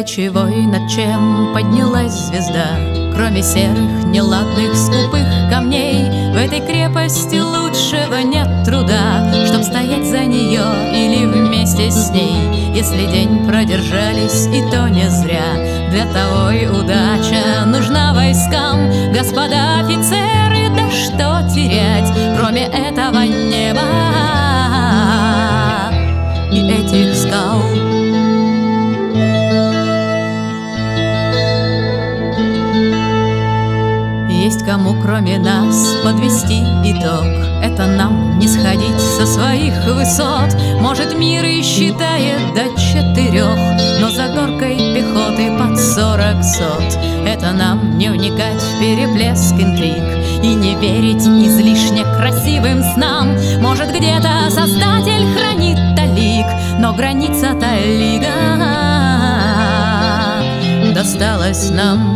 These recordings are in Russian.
свечевой, над чем поднялась звезда. Кроме серых, неладных, скупых камней, в этой крепости лучшего нет труда, чтоб стоять за нее или вместе с ней. Если день продержались, и то не зря. Для того и удача нужна войскам. Господа офицеры, да что терять, кроме этого неба и этих скал. Есть кому, кроме нас, подвести итог. Это нам не сходить со своих высот. Может, мир и считает до 4, но за горкой пехоты под 40 сот. Это нам не вникать в переплеск интриг и не верить излишне красивым снам. Может, где-то Создатель хранит талик, но граница-то лига досталась нам.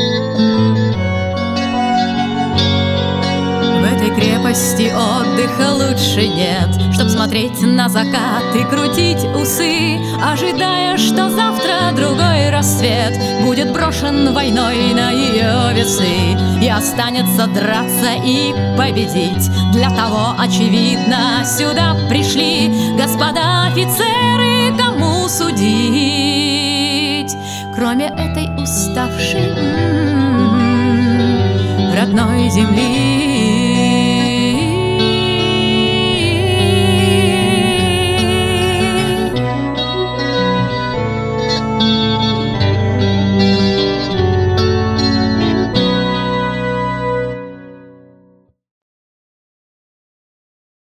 Крепости отдыха лучше нет, чтоб смотреть на закат и крутить усы, ожидая, что завтра другой рассвет будет брошен войной на ее весы, и останется драться и победить. Для того, очевидно, сюда пришли господа офицеры, кому судить, кроме этой уставшей родной земли.